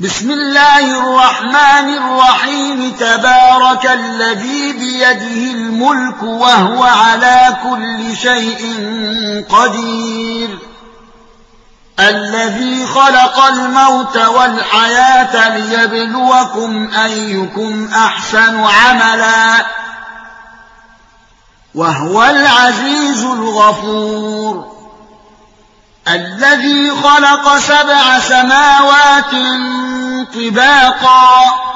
بسم الله الرحمن الرحيم تبارك الذي بيده الملك وهو على كل شيء قدير الذي خلق الموت والحياة ليبلوكم أيكم أحسن عملا وهو العزيز الغفور الذي خلق 7 سماوات طباقا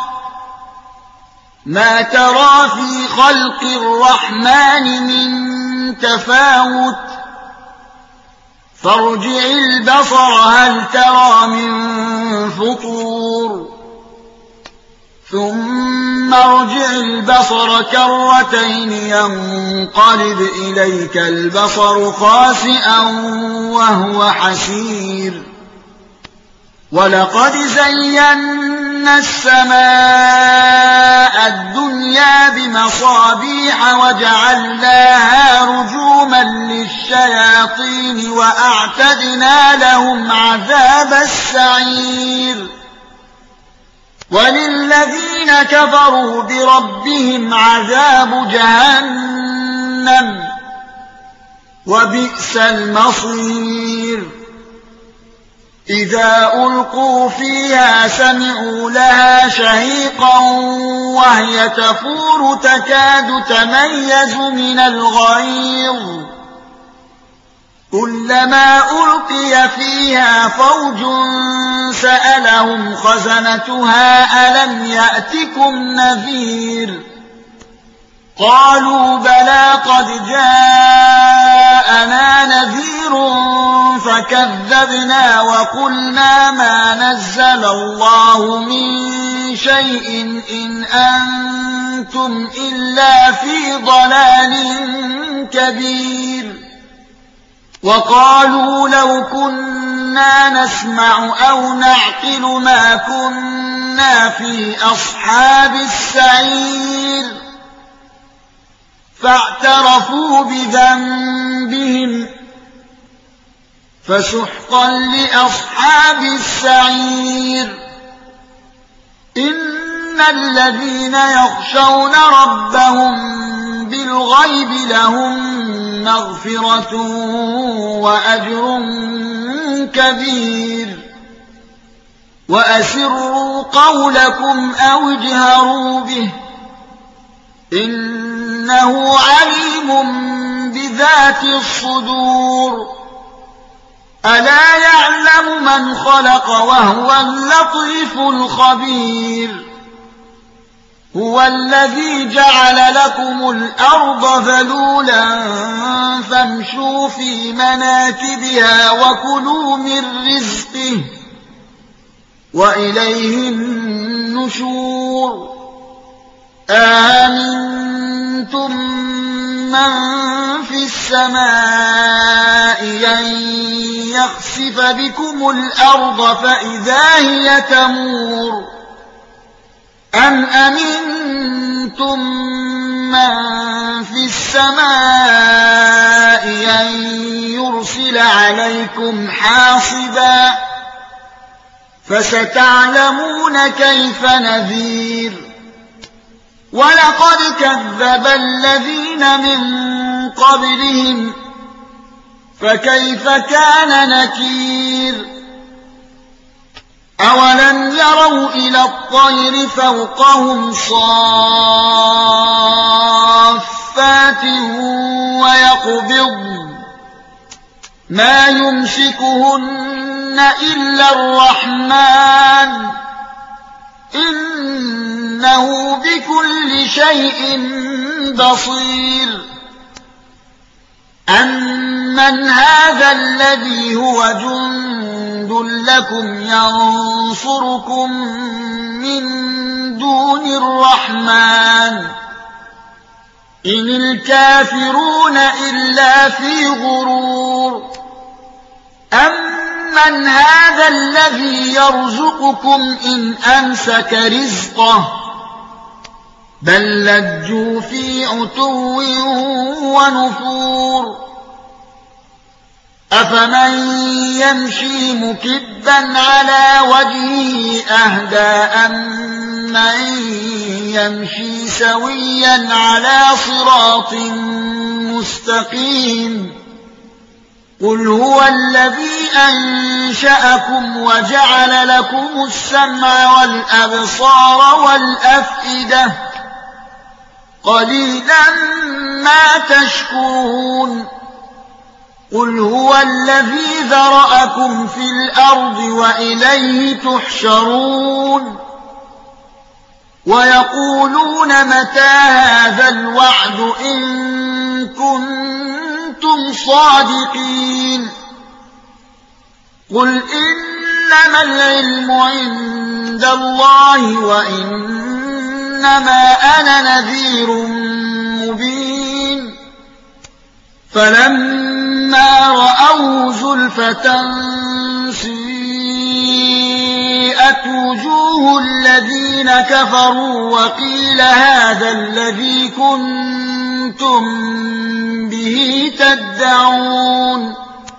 ما ترى في خلق الرحمن من تفاوت فارجع البصر هل ترى من فطور ثم ارجع البصر كرتين ينقلب إليك البصر خاسئا وهو حسير ولقد زينا السماء الدنيا بمصابيح وجعلناها رجوما للشياطين وأعتدنا لهم عذاب السعير وللذين كفروا بربهم عذاب جهنم وبئس المصير إذا ألقوا فيها سمعوا لها شهيقا وهي تفور تكاد تميز من الغيظ كلما ألقي فيها فوج سألهم خزنتها ألم يأتكم نذير قالوا بلى قد جاءنا نذير فكذبنا وقلنا ما نزل الله من شيء إن أنتم إلا في ضلال كبير وقالوا لو كنا نسمع أو نعقل ما كنا في أصحاب السعير فاعترفوا بذنبهم فسحقا لأصحاب السعير إن الذين يخشون ربهم بالغيب لهم مغفرة وأجر كبير وأسروا قولكم أو اجهروا به إنه عليم بذات الصدور ألا يعلم من خلق وهو اللطيف الخبير هو الذي جعل لكم الأرض ذلولا فامشوا في مناكبها وكلوا من رزقه وإليه النشور آمنتم من في السماء أن يخسف بكم الأرض فإذا هي تمور أم أمنتم من في السماء أن يرسل عليكم حاصبا فستعلمون كيف نذير ولقد كذب الذين من قبلهم فكيف كان نكير أولم يروا إلى الطير فوقهم صافات ويقبضن ما يمسكهن إلا الرحمن إنه بكل شيء بصير أمن هذا الذي هو جند لكم ينصركم من دون الرحمن إن الكافرون إلا في غرور أمن هذا الذي يرزقكم إن أمسك رزقه بل لجوا في عتو ونفور أفمن يمشي مكبا على وجهه أهدى أمن يمشي سويا على صراط مستقيم قل هو الذي أنشأكم وجعل لكم السمع والأبصار والأفئدة قليلا ما تشكرون قل هو الذي ذرأكم في الأرض وإليه تحشرون ويقولون متى هذا الوعد إن كنتم صادقين قل إنما العلم عند الله وإنما أنا نذير مبين فلما رأوه زلفة سيئت وجوه الذين كفروا وقيل هذا الذي كنتم به تدعون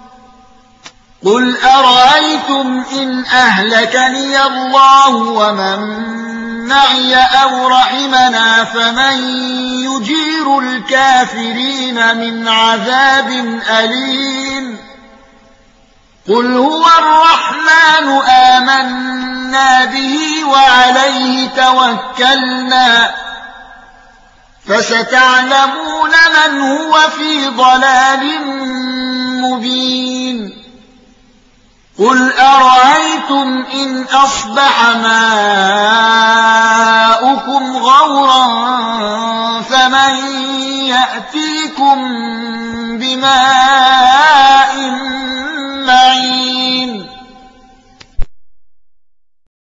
قل أرأيتم إن أهلكني الله ومن معي أو رحمنا فمن يجير الكافرين من عذاب أليم قل هو الرحمن آمنا به وعليه توكلنا فستعلمون من هو في ضلال مبين قل أرأيتم إن أصبح ماؤكم غورا فمن يأتيكم بماء معين